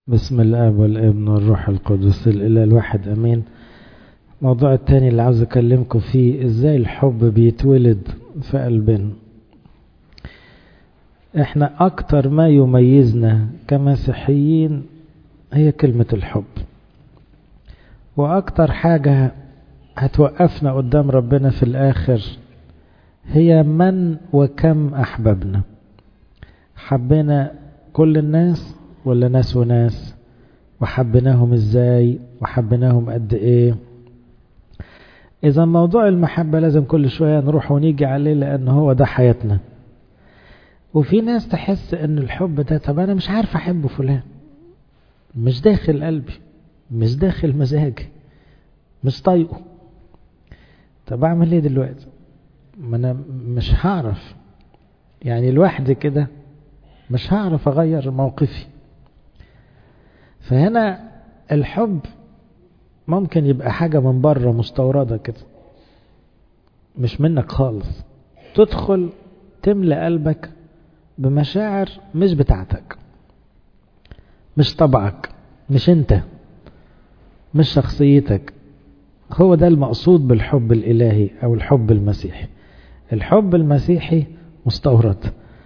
بسم الآب والابن والروح القدس الإله الواحد أمين. الموضوع التاني اللي عاوز أكلمكم فيه إزاي الحب بيتولد في قلبنا. إحنا أكتر ما يميزنا كمسيحيين هي كلمة الحب، وأكتر حاجة هتوقفنا قدام ربنا في الآخر هي من وكم أحببنا. حبنا كل الناس ولا ناس وناس، وحبناهم ازاي وحبناهم قد ايه. اذا موضوع المحبة لازم كل شوية نروح ونيجي عليه، لان هو ده حياتنا. وفي ناس تحس ان الحب ده، طب انا مش عارف احب فلان، مش داخل قلبي، مش داخل مزاجي، مش طايقه. طب اعمل ايه دلوقتي؟ ما انا مش هعرف، يعني لوحدي كده مش هعرف اغير موقفي. فهنا الحب ممكن يبقى حاجة من بره مستوردة كده، مش منك خالص، تدخل تملأ قلبك بمشاعر مش بتاعتك، مش طبعك، مش انت، مش شخصيتك. هو ده المقصود بالحب الإلهي أو الحب المسيحي. الحب المسيحي مستورد،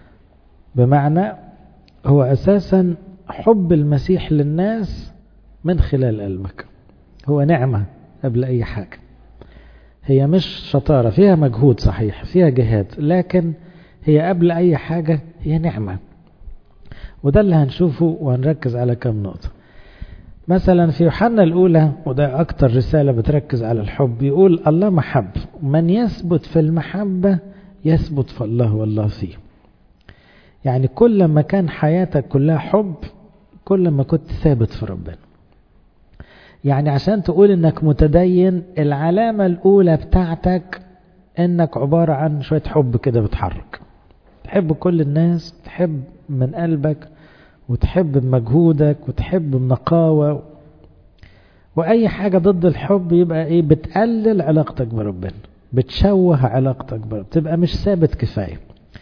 بمعنى هو أساسا حب المسيح للناس من خلال قلبك. هو نعمة قبل أي حاجة، هي مش شطارة، فيها مجهود صحيح، فيها جهاد، لكن هي قبل أي حاجة هي نعمة. وده اللي هنشوفه وهنركز على كم نقطة. مثلا في يوحنا الأولى، وده أكتر رسالة بتركز على الحب، يقول الله محب، من يثبت في المحبة يثبت في الله والله فيه. يعني كل ما كان حياتك كلها حب، كل ما كنت ثابت في ربنا. يعني عشان تقول انك متدين، العلامة الاولى بتاعتك انك عبارة عن شوية حب كده بتحرك، تحب كل الناس، تحب من قلبك، وتحب بمجهودك، وتحب بنقاوة. واي حاجة ضد الحب يبقى ايه؟ بتقلل علاقتك بربنا، بتشوه علاقتك بربنا، تبقى مش ثابت كفاية،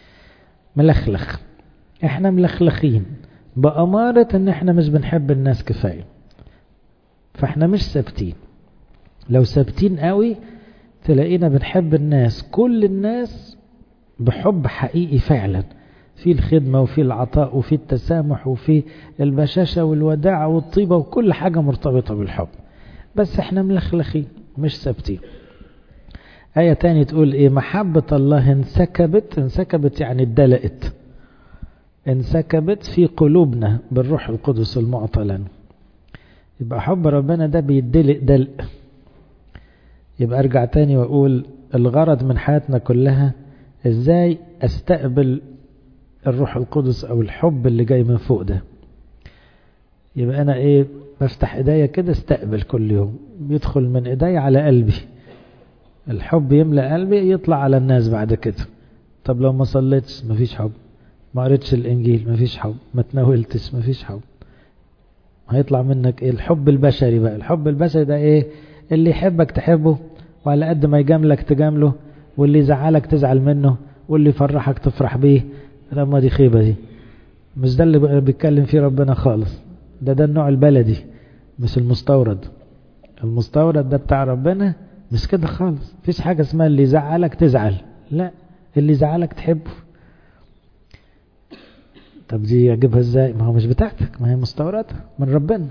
ملخلخ. احنا ملخلخين بأمارة ان احنا مش بنحب الناس كفاية، فاحنا مش ثابتين. لو ثابتين قوي تلاقينا بنحب الناس، كل الناس، بحب حقيقي فعلا، في الخدمة وفي العطاء وفي التسامح وفي البشاشة والوداعة والطيبة، وكل حاجة مرتبطة بالحب. بس احنا ملخلخين مش ثابتين. آية تاني تقول ايه؟ محبة الله انسكبت يعني اتدلقت، انسكبت في قلوبنا بالروح القدس المعطى لنا. يبقى حب ربنا ده بيدلق دلق. يبقى ارجع تاني واقول الغرض من حياتنا كلها ازاي استقبل الروح القدس او الحب اللي جاي من فوق ده. يبقى انا ايه؟ بفتح ايديا كده استقبل كل يوم، بيدخل من ايديا على قلبي، الحب يملأ قلبي، يطلع على الناس بعد كده. طب لو ما صليتش مفيش حب، ما قريتش الانجيل مفيش حب، ما تناولتش مفيش حب، هيطلع منك ايه؟ الحب البشري بقى. الحب البشري ده ايه؟ اللي يحبك تحبه، وعلى قد ما يجاملك تجامله، واللي يزعلك تزعل منه، واللي يفرحك تفرح بيه. لما دي خيبة، دي مش ده اللي بيتكلم فيه ربنا خالص. ده النوع البلدي، مش المستورد. المستورد ده بتاع ربنا مش كده خالص. مفيش حاجة اسمها اللي يزعلك تزعل، لا، اللي يزعلك تحبه. طب دي اجيبها ازاي؟ ما هو مش بتاعتك، ما هي مستوردة من ربنا.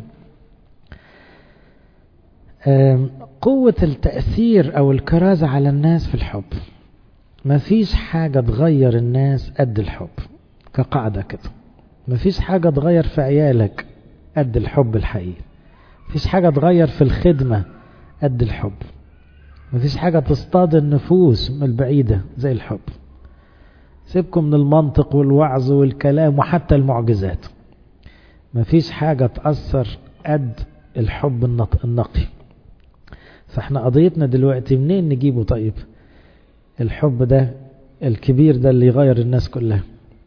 قوة التأثير او الكرازة على الناس في الحب. مفيش حاجة تغير الناس قد الحب، كقاعدة كده. مفيش حاجة تغير في عيالك قد الحب الحقيقي. مفيش حاجة تغير في الخدمة قد الحب. مفيش حاجة تصطاد النفوس من البعيدة زي الحب. سيبكم من المنطق والوعظ والكلام وحتى المعجزات، مفيش حاجة تأثر قد الحب النقي. فاحنا قضيتنا دلوقتي منين نجيبه؟ طيب الحب ده الكبير ده اللي يغير الناس كلها.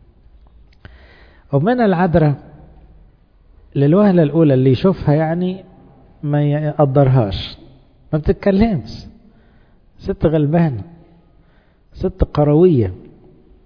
ومن العذراء للوهلة الأولى اللي يشوفها يعني ما يقدرهاش، ما بتتكلمش، ست غلبانة، ست قروية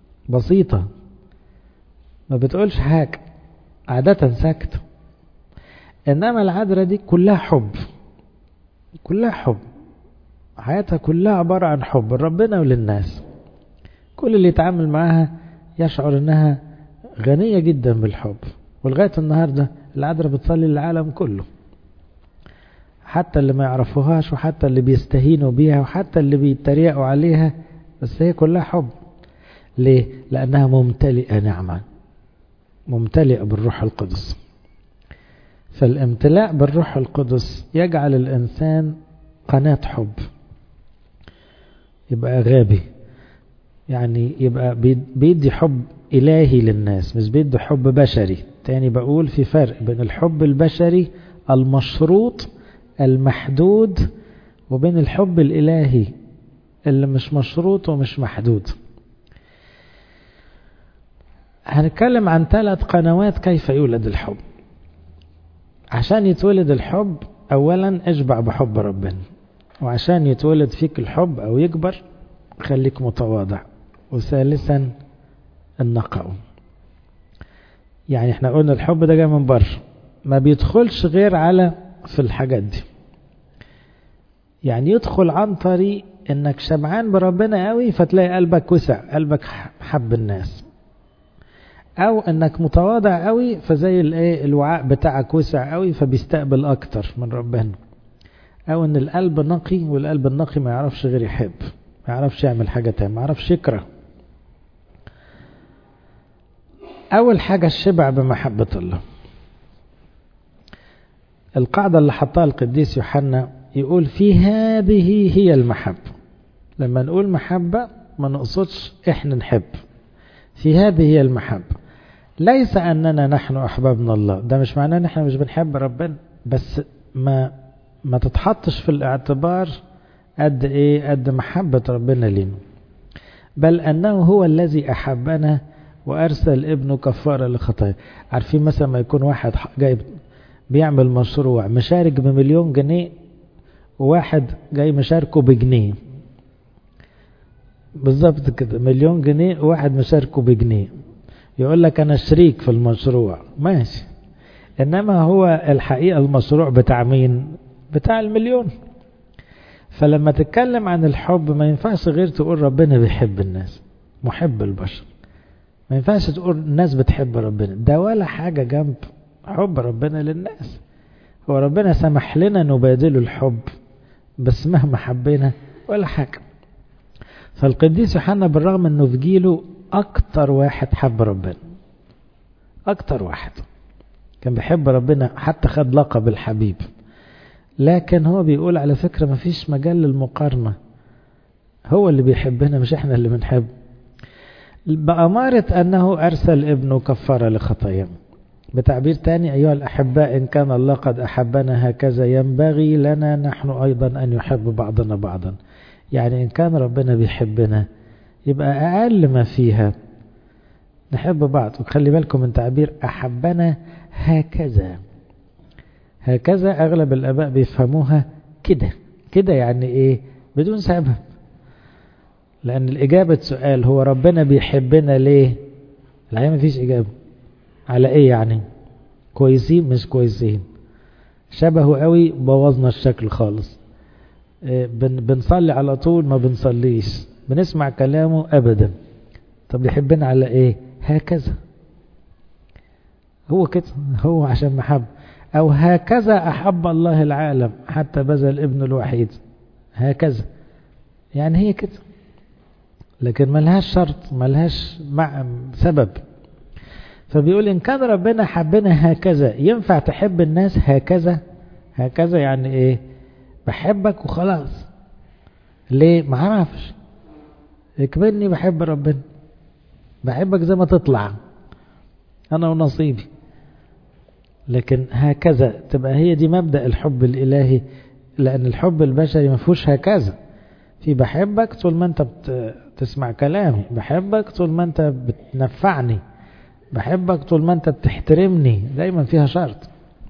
بسيطة، ما بتقولش حاجة، عادة ساكتة. إنما العذراء دي كلها حب، كلها حب، حياتها كلها عبارة عن حب لربنا وللناس. كل اللي يتعامل معاها يشعر إنها غنية جدا بالحب. ولغاية النهاردة العذراء بتصلي للعالم كله، حتى اللي ما يعرفوهاش وحتى اللي بيستهينوا بيها وحتى اللي بيتريقوا عليها، بس هي كلها حب. ليه؟ لأنها ممتلئة نعمة، ممتلئة بالروح القدس. فالامتلاء بالروح القدس يجعل الإنسان قناة حب، يبقى غابي، يعني يبقى بيدي حب إلهي للناس، مش بيدي حب بشري. تاني بقول في فرق بين الحب البشري المشروط المحدود وبين الحب الإلهي اللي مش مشروط ومش محدود. هنتكلم عن 3 قنوات كيف يولد الحب. عشان يتولد الحب أولا اشبع بحب ربنا، وعشان يتولد فيك الحب أو يكبر خليك متواضع، وثالثا النقاء. يعني احنا قلنا الحب ده جاي من بره، ما بيدخلش غير على في الحاجات دي. يعني يدخل عن طريق انك شبعان بربنا قوي فتلاقي قلبك وسع، قلبك حب الناس، او انك متواضع قوي فزي الوعاء بتاعك وسع قوي فبيستقبل اكتر من ربنا، او ان القلب نقي، والقلب النقي ما يعرفش غير يحب، ما يعرفش يعمل حاجة تانية، ما يعرفش يكره. اول حاجة الشبع بمحبة الله. القاعدة اللي حطها القديس يوحنا يقول في هذه هي المحبة. لما نقول محبة ما نقصدش احنا نحب، في هذه هي المحبة، ليس أننا نحن أحبابنا الله، ده مش معناه ان احنا مش بنحب ربنا، بس ما تتحطش في الاعتبار قد ايه، قد محبة ربنا لنا، بل أنه هو الذي أحبنا وأرسل ابنه كفارة لخطايا. عارفين مثلا ما يكون واحد جاي بيعمل مشروع مشارك ب1,000,000 جنيه، وواحد جاي مشاركه ب1 جنيه، بالضبط كده 1,000,000 جنيه وواحد مشاركه ب1 جنيه، يقول لك أنا شريك في المشروع، ماشي، إنما هو الحقيقة المشروع بتاع مين؟ بتاع 1,000,000. فلما تتكلم عن الحب ما ينفعش غير تقول ربنا بيحب الناس، محب البشر، ما ينفعش تقول الناس بتحب ربنا، ده ولا حاجة جنب حب ربنا للناس. هو ربنا سمح لنا نبادل الحب، بس مهما حبينا ولا حاجة. فالقديس يوحنا بالرغم انه في جيله اكتر واحد حب ربنا، اكتر واحد كان بيحب ربنا، حتى خد لقب الحبيب، لكن هو بيقول على فكرة ما فيش مجال للمقارنة، هو اللي بيحبنا مش احنا اللي بنحب، بأمارة أنه أرسل ابنه كفارة لخطايانا. بتعبير تاني أيها الأحباء إن كان الله قد أحبنا هكذا ينبغي لنا نحن أيضا أن يحب بعضنا بعضا. يعني إن كان ربنا بيحبنا يبقى أقل ما فيها نحب بعض. وخلي بالكم من تعبير أحبنا هكذا، هكذا أغلب الآباء بيفهموها كده كده، يعني إيه؟ بدون سبب، لأن الإجابة سؤال هو ربنا بيحبنا ليه؟ الحقيقة ما فيش إجابة. على إيه يعني؟ كويسين مش كويسين، شبهه قوي بوظنا الشكل خالص، بنصلي على طول ما بنصليش، بنسمع كلامه أبدا. طب يحبنا على إيه؟ هكذا، هو كده، هو عشان محب. أو هكذا أحب الله العالم حتى بذل ابنه الوحيد، هكذا يعني هي كده، لكن ملهاش شرط، ملهاش سبب. فبيقول إن كان ربنا حبنا هكذا ينفع تحب الناس هكذا؟ هكذا يعني إيه؟ بحبك وخلاص، ليه؟ ما عرفش اكبرني بحب ربنا، بحبك زي ما تطلع أنا ونصيبي. لكن هكذا تبقى هي دي مبدأ الحب الإلهي، لأن الحب البشري ما فيهوش هكذا. في بحبك طول ما أنت بتسمع كلامي، بحبك طول ما أنت بتنفعني، بحبك طول ما أنت بتحترمني، دايما فيها شرط.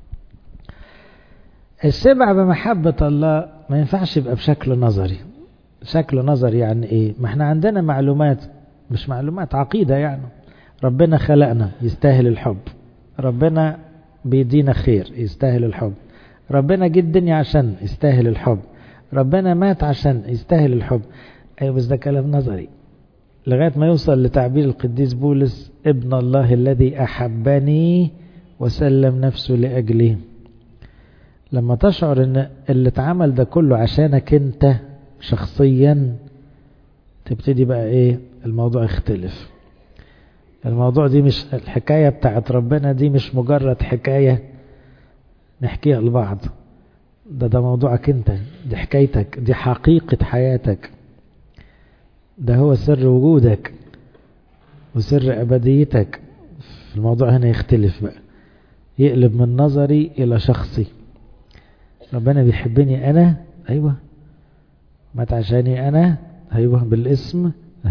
الشبع بمحبة الله ما ينفعش يبقى بشكل نظري. شكل نظري يعني إيه؟ ما احنا عندنا معلومات، مش معلومات، عقيدة يعني. ربنا خلقنا يستاهل الحب، ربنا بيدينا خير يستاهل الحب. ربنا جه الدنيا عشان يستاهل الحب. ربنا مات عشان يستاهل الحب. ايوه بس ده كلام نظري لغاية ما يوصل لتعبير القديس بولس ابن الله الذي أحبني وسلم نفسه لأجلي. لما تشعر ان اللي اتعمل ده كله عشانك انت شخصيا تبتدي بقى ايه الموضوع يختلف. الموضوع دي مش الحكاية بتاعت ربنا، دي مش مجرد حكاية نحكيها لبعض، ده موضوعك انت، دي حكايتك، دي حقيقة حياتك، ده هو سر وجودك وسر أبديتك. الموضوع هنا يختلف بقى، يقلب من نظري إلى شخصي. ربنا بيحبني أنا، أيوة، مات عشاني أنا، أيوة، بالاسم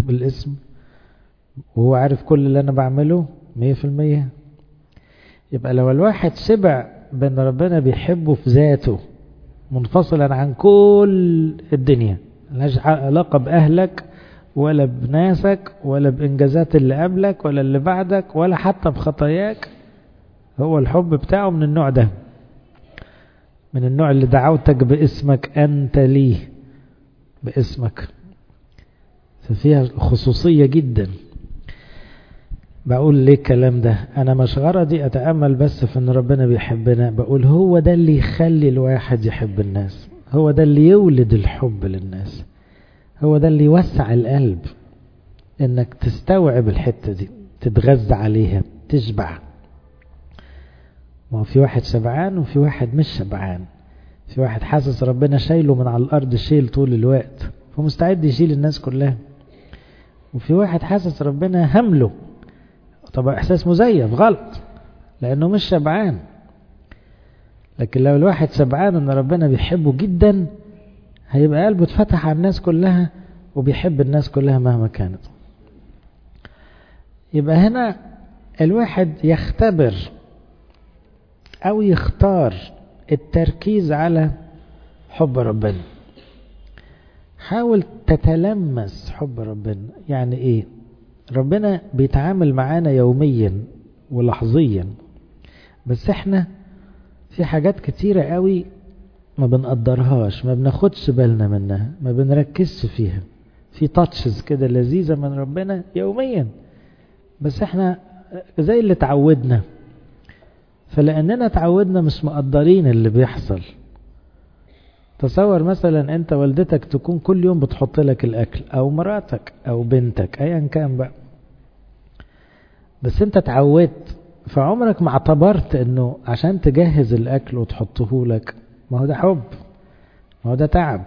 وهو عارف كل اللي أنا بعمله 100%. يبقى لو الواحد شبع بأن ربنا بيحبه في ذاته منفصلا عن كل الدنيا، ملهاش علاقة بأهلك ولا بناسك ولا بإنجازات اللي قبلك ولا اللي بعدك ولا حتى بخطاياك، هو الحب بتاعه من النوع ده، من النوع اللي دعوتك باسمك أنت ليه، باسمك، ففيها خصوصية جدا. بقول ليه الكلام ده؟ أنا مش غرضي أتأمل بس في أن ربنا بيحبنا، بقول هو ده اللي يخلي الواحد يحب الناس، هو ده اللي يولد الحب للناس، هو ده اللي يوسع القلب، انك تستوعب الحتة دي، تتغذى عليها، تشبع. ما هو في واحد شبعان وفي واحد مش شبعان. في واحد حاسس ربنا شايله من على الارض شيل طول الوقت فمستعد يشيل الناس كلها، وفي واحد حاسس ربنا همله. طبعا احساس مزيف غلط لانه مش شبعان. لكن لو الواحد شبعان ان ربنا بيحبه جدا هيبقى قلبه اتفتح على الناس كلها وبيحب الناس كلها مهما كانت. يبقى هنا الواحد يختبر او يختار التركيز على حب ربنا. حاول تتلمس حب ربنا. يعني ايه؟ ربنا بيتعامل معانا يوميا ولحظيا، بس احنا في حاجات كتيرة قوي ما بنقدرهاش، ما بناخدش بالنا منها، ما بنركزش فيها. في تاتشز كده لذيذة من ربنا يوميا، بس احنا زي اللي تعودنا، فلأننا تعودنا مش مقدرين اللي بيحصل. تصور مثلا انت والدتك تكون كل يوم بتحط لك الاكل، او مراتك او بنتك ايا كان بقى، بس انت تعودت، فعمرك ما اعتبرت انه عشان تجهز الاكل وتحطه لك، ما هو ده حب، ما هو ده تعب.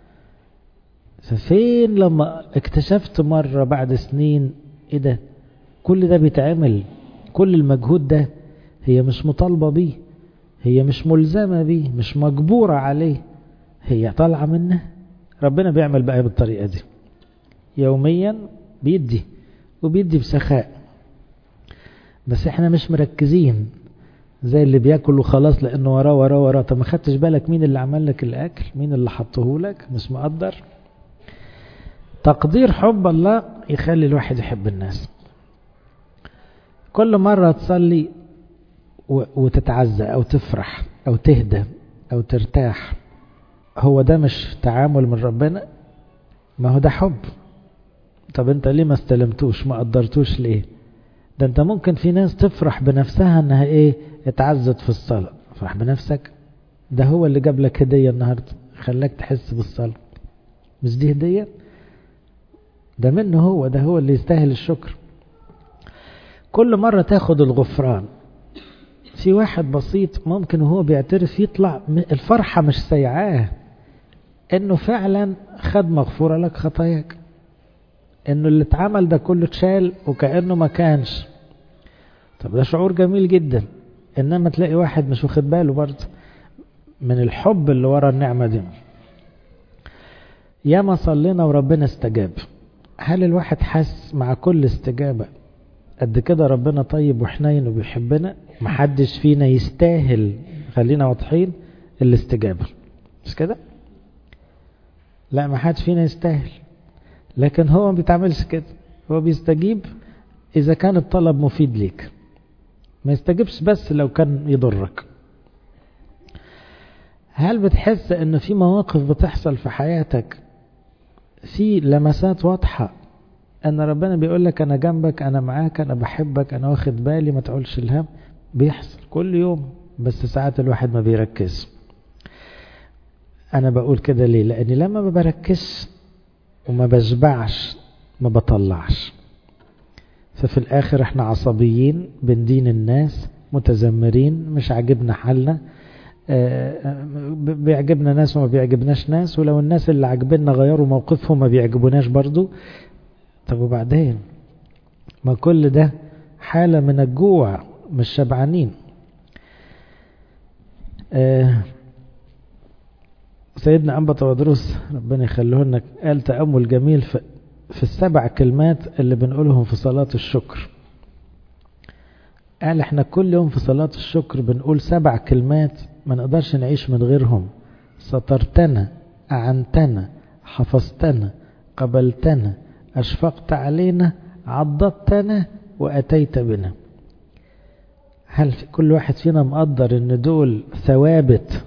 ففين لما اكتشفت مرة بعد سنين ايه ده، كل ده بيتعمل، كل المجهود ده هي مش مطالبة بيه، هي مش ملزمة بيه، مش مجبورة عليه، هي طالعة منه. ربنا بيعمل بقى بالطريقة دي يوميا، بيدي وبيدي بسخاء، بس احنا مش مركزين زي اللي بياكل وخلاص لانه وراه. طب ما خدتش بالك مين اللي عمل لك الاكل، مين اللي حطه لك، مش مقدر. تقدير حب الله يخلي الواحد يحب الناس. كل مرة تصلي وتتعزى او تفرح او تهدى او ترتاح، هو ده مش تعامل من ربنا؟ ما هو ده حب. طب انت ليه ما استلمتوش، ما قدرتوش ليه؟ ده انت ممكن في ناس تفرح بنفسها انها ايه، اتعزت في الصلاة. افرح بنفسك، ده هو اللي جاب لك هدية النهاردة، خلاك تحس بالصلاة، مش دي هدية؟ ده منه هو، ده هو اللي يستاهل الشكر. كل مرة تاخد الغفران. في واحد بسيط ممكن وهو بيعترف يطلع الفرحة مش سيعاه انه فعلا خد مغفورة لك خطاياك، انه اللي اتعمل ده كله اتشال وكأنه ما كانش. طب ده شعور جميل جدا. انما تلاقي واحد مش واخد باله برضه من الحب اللي ورا النعمة دي. ياما صلينا وربنا استجاب، هل الواحد حس مع كل استجابة قد كده ربنا طيب وحنين وبيحبنا؟ محدش فينا يستاهل، خلينا واضحين، الاستجابة، مش كده؟ لا، محدش فينا يستاهل، لكن هو ما بيتعملش كده. هو بيستجيب إذا كان الطلب مفيد ليك، ما يستجبش بس لو كان يضرك. هل بتحس ان في مواقف بتحصل في حياتك في لمسات واضحة ان ربنا بيقول لك انا جنبك، انا معاك، انا بحبك، انا واخد بالي، ما تقولش الهم؟ بيحصل كل يوم، بس ساعات الواحد ما بيركز. انا بقول كده ليه؟ لاني لما ما بركزش وما بشبعش ما بطلعش، ففي الاخر احنا عصبيين، بندين الناس، متذمرين، مش عاجبنا حالنا، بيعجبنا ناس وما بيعجبناش ناس، ولو الناس اللي عجبنا غيروا موقفهم ما بيعجبوناش برضو. طب وبعدين؟ ما كل ده حالة من الجوع، مش شبعانين. سيدنا أنبا تودروس ربنا يخليه لنا قال تأمل جميل في السبع كلمات اللي بنقولهم في صلاة الشكر. قال احنا كل يوم في صلاة الشكر بنقول 7 كلمات ما نقدرش نعيش من غيرهم: سترتنا، أعنتنا، حفظتنا، قبلتنا، أشفقت علينا، عضدتنا، وأتيت بنا. هل كل واحد فينا مقدر ان دول ثوابت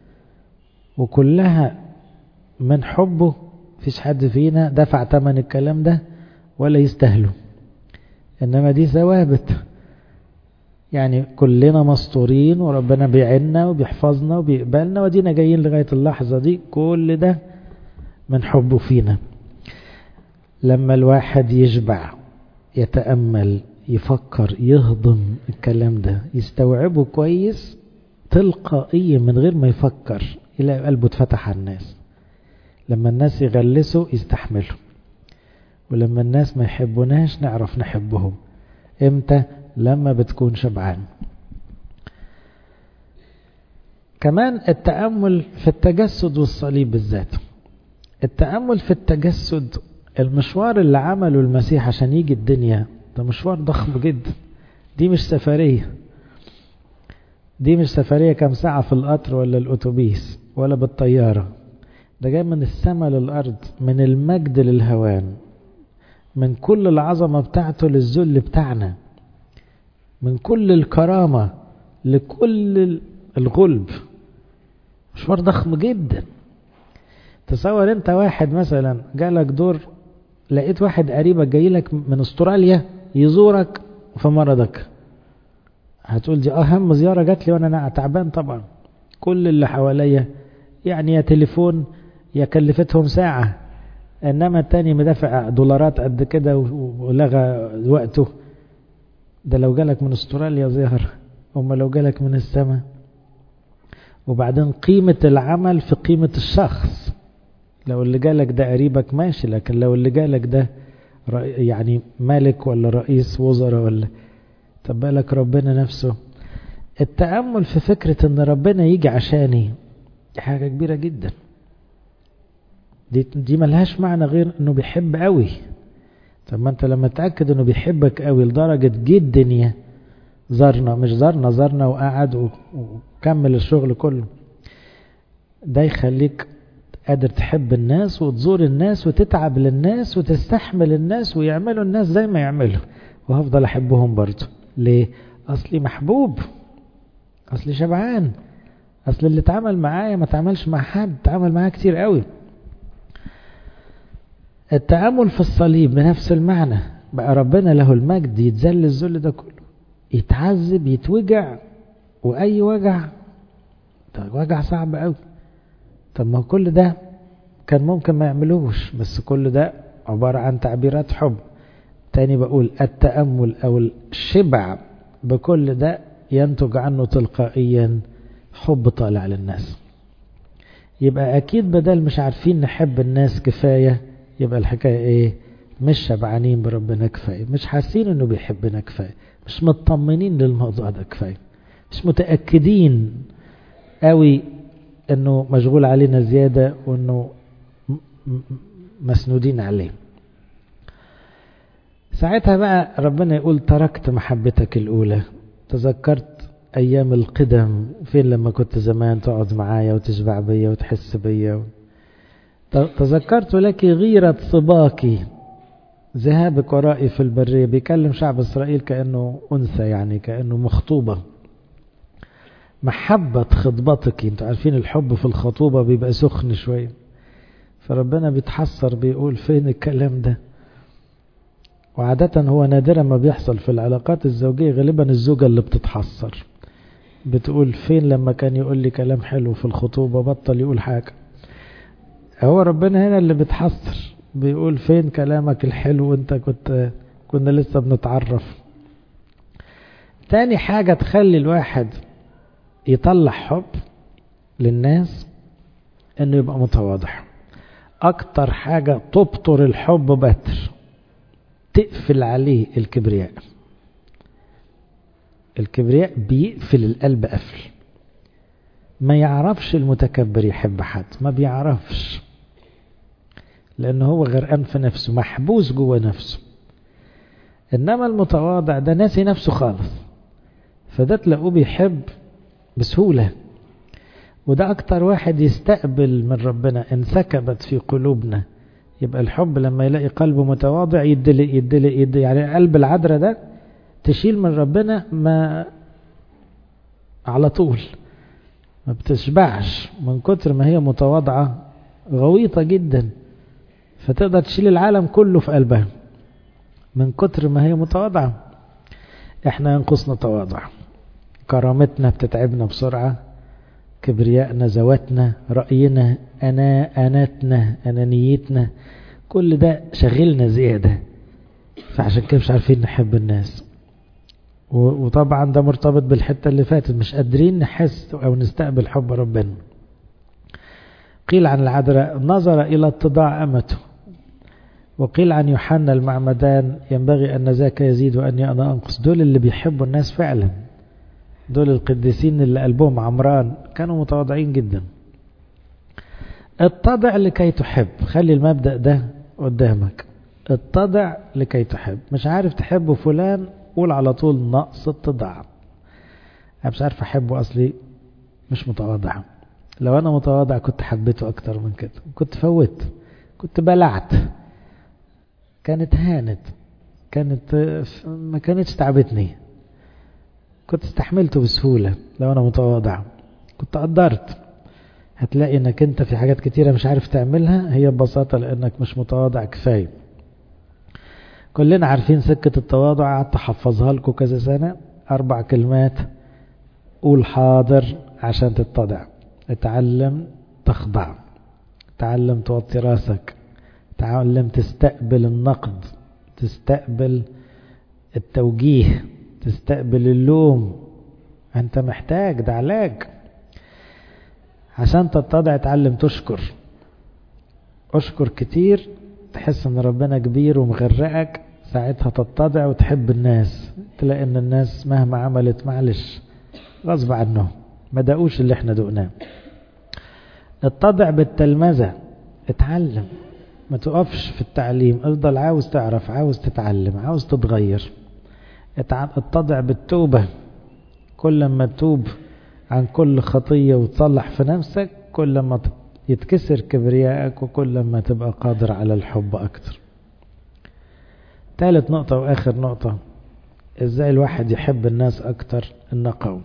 وكلها من حبه؟ فيش حد فينا دفع ثمن الكلام ده ولا يستاهله، انما دي ثوابت. يعني كلنا مستورين وربنا بيعنا وبيحفظنا وبيقبلنا، ودينا جايين لغاية اللحظة دي، كل ده من حبه فينا. لما الواحد يشبع، يتأمل، يفكر، يهضم الكلام ده، يستوعبه كويس تلقائيا من غير ما يفكر، يلاقي قلبه اتفتح على الناس. لما الناس يغلسوا يستحملوا، ولما الناس ما يحبوناش نعرف نحبهم. امتى؟ لما بتكون شبعان. كمان التأمل في التجسد والصليب بالذات. التأمل في التجسد، المشوار اللي عمله المسيح عشان يجي الدنيا ده مشوار ضخم جدا. دي مش سفرية، دي مش سفرية كام ساعة في القطر ولا الأتوبيس ولا بالطيارة. ده جاي من السماء للأرض، من المجد للهوان، من كل العظمة بتاعته للذل بتاعنا، من كل الكرامة لكل الغلب. مشوار ضخم جدا. تصور انت واحد مثلا جالك دور، لقيت واحد قريبك جاي لك من استراليا يزورك في مرضك، هتقول دي اهم زيارة جات لي وانا تعبان. طبعا كل اللي حواليا يعني يا تليفون يا كلفتهم ساعة، انما التاني مدافع دولارات قد كده ولغى وقته. ده لو جالك من استراليا زيارة، اما لو جالك من السماء. وبعدين قيمة العمل في قيمة الشخص. لو اللي جالك ده قريبك ماشي، لكن لو اللي جالك ده يعني ملك ولا رئيس وزراء ولا، طب بالك ربنا نفسه. التأمل في فكرة ان ربنا يجي عشاني دي حاجة كبيرة جدا. دي ملهاش معنى غير انه بيحب قوي. طب ما انت لما تأكد انه بيحبك قوي لدرجة جه الدنيا زارنا، مش زارنا وقعد وكمل الشغل كله، ده يخليك قادر تحب الناس وتزور الناس وتتعب للناس وتستحمل الناس ويعملوا الناس زي ما يعملوا، وهفضل احبهم برضو. ليه؟ اصلي محبوب، اصلي شبعان، اصل اللي اتعامل معايا ما تعاملش مع حد، اتعامل معايا كتير قوي. التأمل في الصليب بنفس المعنى. بقى ربنا له المجد يتذل الذل ده كله، يتعذب، يتوجع، واي وجع ده وجع صعب قوي. طب ما كل ده كان ممكن ما يعملوش، بس كل ده عبارة عن تعبيرات حب. تاني بقول التأمل او الشبع بكل ده ينتج عنه تلقائيا حب طالع للناس. يبقى اكيد بدل مش عارفين نحب الناس كفاية، يبقى الحكاية ايه؟ مش شبعانين بربنا كفاية، مش حاسين انه بيحبنا كفاية، مش مطمنين للموضوع ده كفاية، مش متأكدين قوي انه مشغول علينا زيادة وانه مسنودين عليه. ساعتها بقى ربنا يقول تركت محبتك الأولى. تذكرت أيام القدم، فين لما كنت زمان تقعد معايا وتشبع بيا وتحس بيا. تذكرت لك غيرة صباكي ذهابك ورائي في البرية، بيكلم شعب إسرائيل كأنه أنثى، يعني كأنه مخطوبة. محبة خطبتك، انتوا عارفين الحب في الخطوبة بيبقى سخن شوية، فربنا بيتحسر بيقول فين الكلام ده. وعادة هو نادرا ما بيحصل في العلاقات الزوجية، غالبا الزوجة اللي بتتحسر بتقول فين لما كان يقول لي كلام حلو في الخطوبة بطل يقول حاجة. هو ربنا هنا اللي بيتحسر بيقول فين كلامك الحلو وانت كنا لسه بنتعرف. تاني حاجة تخلي الواحد يطلع حب للناس انه يبقى متواضع. اكتر حاجة تبطر الحب بتر، تقفل عليه الكبرياء. الكبرياء بيقفل القلب قفل، ما يعرفش المتكبر يحب حد، ما بيعرفش، لأنه هو غرقان في نفسه، محبوس جوه نفسه. إنما المتواضع ده ناسي نفسه خالص، فده تلاقوه بيحب بسهولة. وده أكتر واحد يستقبل من ربنا. إن سكبت في قلوبنا، يبقى الحب لما يلاقي قلبه متواضع يدلق يعني قلب العذراء ده تشيل من ربنا ما على طول، ما بتشبعش من كتر ما هي متواضعة، غويطة جدا، فتقدر تشيل العالم كله في قلبها من كتر ما هي متواضعة. احنا ينقصنا تواضع، كرامتنا بتتعبنا بسرعة، كبريائنا، زواتنا، رأينا، أناتنا، أنانيتنا، كل ده شغلنا زيادة، فعشان كده مش عارفين نحب الناس. وطبعا ده مرتبط بالحتة اللي فاتت، مش قادرين نحس أو نستقبل حب ربنا. قيل عن العذراء نظر إلى اتضاع أمته، وقيل عن يوحنا المعمدان ينبغي أن ذاك يزيد وأني أنا أنقص. دول اللي بيحبوا الناس فعلا، دول القديسين اللي قلبهم عمران، كانوا متواضعين جدا. اتضع لكي تحب، خلي المبدأ ده قدامك، اتضع لكي تحب. مش عارف تحب فلان، قول على طول نقص اتضاع. أنا مش عارف أحبه أصلي مش متواضع. لو أنا متواضع كنت حبيته أكتر من كده، كنت فوت، كنت بلعت، كانت هانت، ما كانتش تعبتني، كنت استحملته بسهولة. لو أنا متواضع كنت قدرت. هتلاقي انك انت في حاجات كتيرة مش عارف تعملها، هي ببساطة لانك مش متواضع كفاية. كلنا عارفين سكة التواضع، قعدت احفظها لكم كذا سنة، 4 كلمات: قول حاضر عشان تتضع، اتعلم تخضع، تعلم توطي راسك، تعلم تستقبل النقد، تستقبل التوجيه، تستقبل اللوم. انت محتاج، ده علاج. عشان تتضع اتعلم تشكر، اشكر كتير، تحس ان ربنا كبير ومغرقك، ساعتها تتضع وتحب الناس. تلاقي ان الناس مهما عملت معلش غصب عنهم، ما دقوش اللي احنا دقناه. اتضع بالتلمذة، اتعلم، ما تقفش في التعليم، افضل عاوز تعرف، عاوز تتعلم، عاوز تتغير. اتضع بالتوبة، كل ما تتوب عن كل خطية وتصلح في نفسك، كل ما يتكسر كبريائك، وكل ما تبقى قادر على الحب أكتر. ثالث نقطة وآخر نقطة، إزاي الواحد يحب الناس أكتر؟ النقاوة.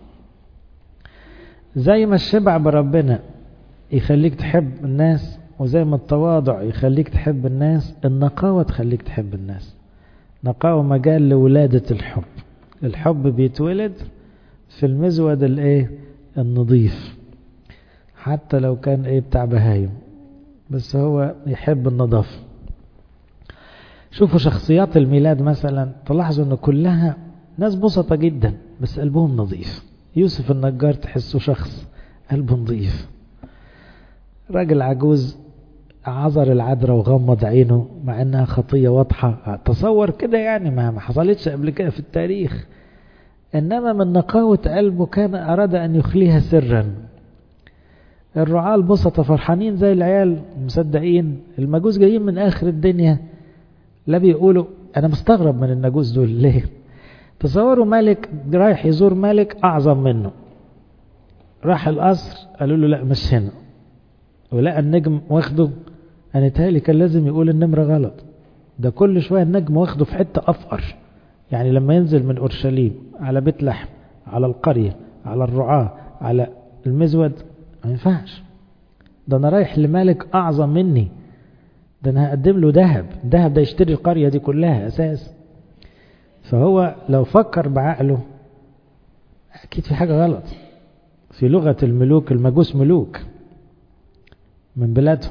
زي ما الشبع بربنا يخليك تحب الناس، وزي ما التواضع يخليك تحب الناس، النقاوة تخليك تحب الناس. نقاوة مجال لولادة الحب. الحب بيتولد في المزود النظيف، حتى لو كان بتاع بهايم، بس هو يحب النظافة. شوفوا شخصيات الميلاد مثلا، تلاحظوا ان كلها ناس بسطة جدا بس قلبهم نظيف. يوسف النجار تحسه شخص قلبه نظيف. راجل عجوز عذر العذراء وغمض عينه مع انها خطية واضحة، تصور كده يعني ما حصلتش قبل كده في التاريخ، انما من نقاوة قلبه كان اراد ان يخليها سرا. الرعاة البسطة فرحانين زي العيال مصدقين، المجوس جايين من اخر الدنيا، لا بيقولوا. انا مستغرب من المجوس دول ليه. تصوروا ملك رايح يزور ملك اعظم منه، راح القصر قالوا له لا مش هنا، ولقى النجم واخده. انا تهيألي كان لازم يقول النمرة غلط، ده كل شوية النجم واخده في حتة أفقر. يعني لما ينزل من أورشليم على بيت لحم، على القرية، على الرعاة، على المزود، ما ينفعش. ده أنا رايح لملك أعظم مني، ده أنا هقدم له ذهب ده يشتري القرية دي كلها أساس. فهو لو فكر بعقله أكيد في حاجة غلط. في لغة الملوك المجوس ملوك من بلادهم،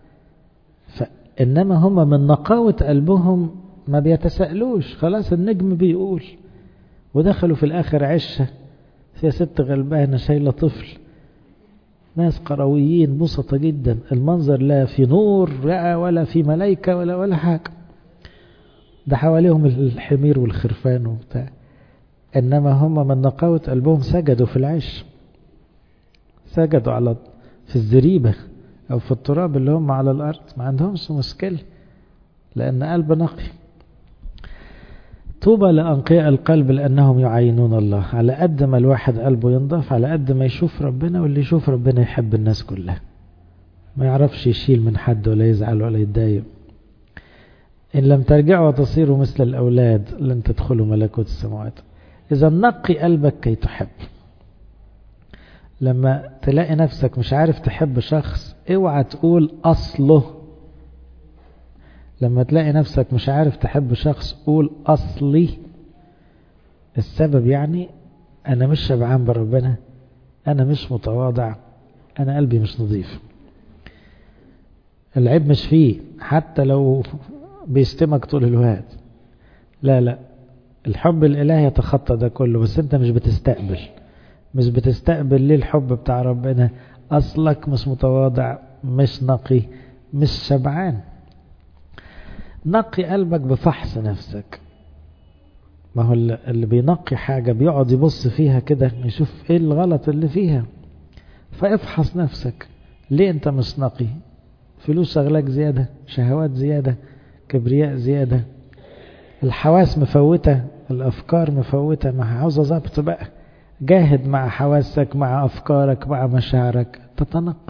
إنما هم من نقاوة قلبهم ما بيتسألوش، خلاص النجم بيقول. ودخلوا في الآخر عشة فيها ست غلبانة شايلة طفل، ناس قرويين بسطة جدا، المنظر لا في نور ولا في ملايكة ولا حاجة، ده حواليهم الحمير والخرفان وبتاع. إنما هم من نقاوة قلبهم سجدوا في العش، سجدوا في الزريبة أو في التراب اللي هم على الأرض، ما عندهمش مشكلة لأن قلب نقي. طوبى لأنقياء القلب لأنهم يعينون الله. على قد ما الواحد قلبه ينضف على قد ما يشوف ربنا، واللي يشوف ربنا يحب الناس كلها، ما يعرفش يشيل من حد ولا يزعل ولا يتضايق. إن لم ترجعوا وتصيروا مثل الأولاد لن تدخلوا ملكوت السماوات. إذا نقي قلبك كي تحب. لما تلاقي نفسك مش عارف تحب شخص اوعى تقول أصله. لما تلاقي نفسك مش عارف تحب شخص قول أصلي. السبب يعني أنا مش شبعان بربنا، أنا مش متواضع، أنا قلبي مش نظيف. العيب مش فيه حتى لو بيستمك طول الوقت، لا الحب الإلهي يتخطى ده كله، بس أنت مش بتستقبل ليه الحب بتاع ربنا. أصلك مش متواضع، مش نقي، مش شبعان. نقي قلبك بفحص نفسك. ما هو اللي بينقي حاجة بيقعد يبص فيها كده يشوف ايه الغلط اللي فيها. فافحص نفسك، ليه انت مش نقي؟ فلوس شغلك زيادة، شهوات زيادة، كبرياء زيادة، الحواس مفوتة، الأفكار مفوتة. ما عاوزة ضبط بقى. جاهد مع حواسك، مع أفكارك، مع مشاعرك، تتنقى.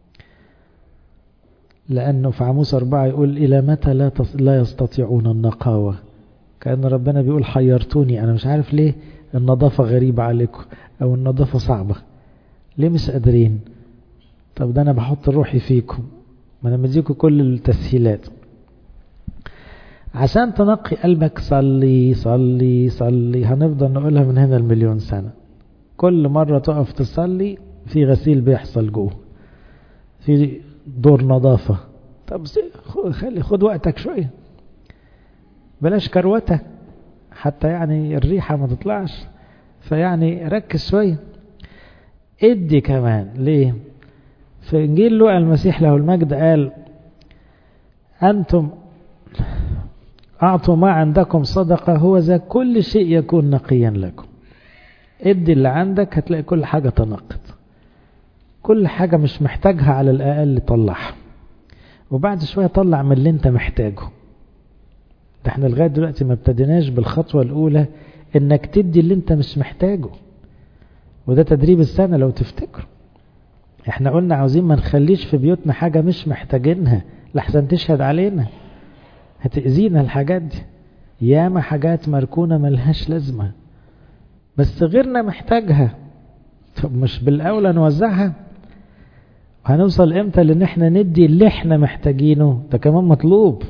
لأنه في عموس 4 يقول إلى متى لا يستطيعون النقاوة. كأن ربنا بيقول حيرتوني، أنا مش عارف ليه النظافة غريبة عليكم أو النظافة صعبة، ليه مش قادرين؟ طب ده أنا بحط روحي فيكم، ما أنا مديكم كل التسهيلات. عشان تنقي قلبك صلي صلي صلي. هنفضل نقولها من هنا المليون سنة. كل مرة تقف تصلي في غسيل بيحصل جوه، في دور نظافة. طب خد وقتك شوية، بلاش كروتة حتى يعني الريحة ما تطلعش. فيعني ركز شوية، ادي كمان. ليه؟ في انجيل لوقا المسيح له المجد قال أنتم أعطوا ما عندكم صدقة هو ذا كل شيء يكون نقيا لكم. ادي اللي عندك هتلاقي كل حاجة تنقت، كل حاجة مش محتاجها على الأقل طلعها، وبعد شوية طلع من اللي انت محتاجه. ده احنا لغاية دلوقتي ما ابتديناش بالخطوة الأولى انك تدي اللي انت مش محتاجه، وده تدريب السنة لو تفتكروا. احنا قلنا عاوزين ما نخليش في بيوتنا حاجة مش محتاجينها لحسن تشهد علينا، هتأذينا الحاجات دي. ياما حاجات مركونة ملهاش لازمة بس غيرنا محتاجها، طب مش بالأولى نوزعها؟ هنوصل امتى لان احنا ندي اللي احنا محتاجينه؟ ده كمان مطلوب.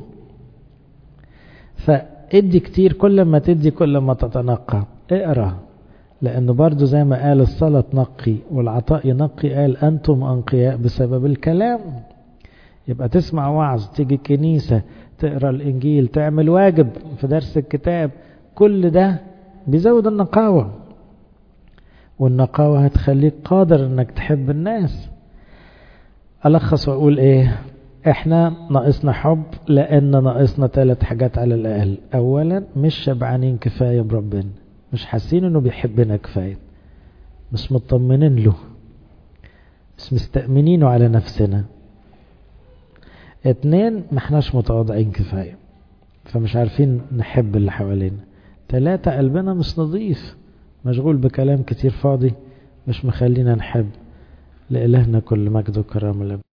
فادي كتير، كل ما تدي كل ما تتنقى. اقرأ، لأنه برضو زي ما قال الصلاة تنقي والعطاء ينقي، قال أنتم أنقياء بسبب الكلام. يبقى تسمع وعظ، تيجي كنيسة، تقرأ الإنجيل، تعمل واجب في درس الكتاب، كل ده بيزود النقاوة، والنقاوة هتخليك قادر انك تحب الناس. ألخص وأقول ايه؟ احنا ناقصنا حب لأن ناقصنا 3 حاجات على الأقل. أولا مش شبعانين كفاية بربنا، مش حاسين انه بيحبنا كفاية، مش مطمنين له، مش مستأمنينه على نفسنا. 2 ما احناش متواضعين كفاية فمش عارفين نحب اللي حوالينا. 3 قلبنا مش نظيف، مشغول بكلام كتير فاضي مش مخلينا نحب. لإلهنا كل مجد وكرامة.